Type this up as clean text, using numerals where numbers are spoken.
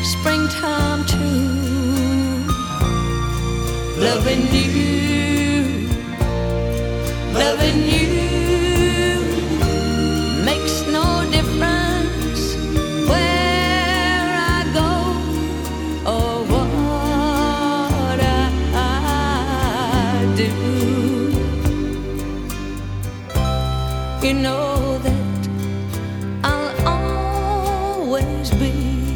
springtime too. Loving you, loving you makes no difference where I go or what I do. You know